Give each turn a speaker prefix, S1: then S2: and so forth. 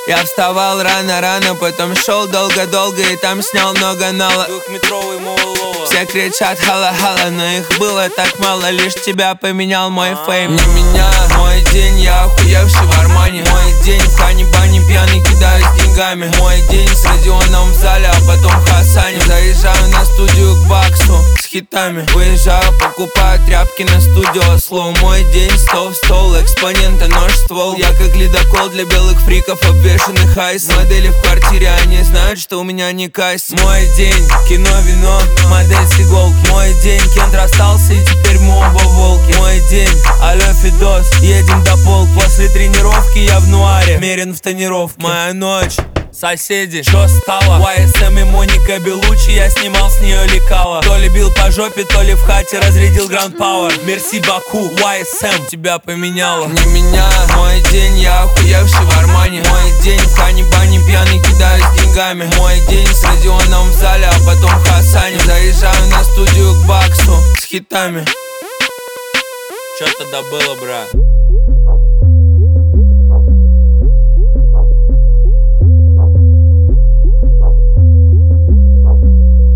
S1: Я вставал рано-рано, потом шел долго-долго и там снял много нала.
S2: Двухметровый Моулова.
S1: Все кричат хала-хала, но их было так мало. Лишь тебя поменял мой фейм. Не меня, мой день, я охуевший в Армане. Мой день в Хани-Бане, пьяный кидаюсь деньгами. Мой день с Родионом в зале, а потом в Хасане. Заезжаю на студию к Баксу с хитами. Выезжаю, покупаю тряпки на студио слоу. Мой день стол в стол, экспонента нож ствол. Я как ледокол для белых фриков, обвешанных айс. Модели в квартире, они знают, что у меня не кайс. Мой день, кино, вино, модель с иголки. Мой день, Кент расстался и теперь мы оба волки. Мой день, алло, Фидос, едем до полки. После тренировки я в нуаре, мерен в тонировке. Моя ночь. Соседи, что стало? YSM и Моника Белучи, я снимал с нее лекала. То ли бил по жопе, то ли в хате разрядил Гранд Пауэр. Мерси Баку, YSM, тебя поменяла. Не меня, мой день, я охуевший в Армане. Мой день в Хани-Бане, пьяный кидаюсь деньгами. Мой день с Родионом в зале, а потом в Хасане. Заезжаю на студию к Баксу с хитами.
S2: Чё тогда было, бра?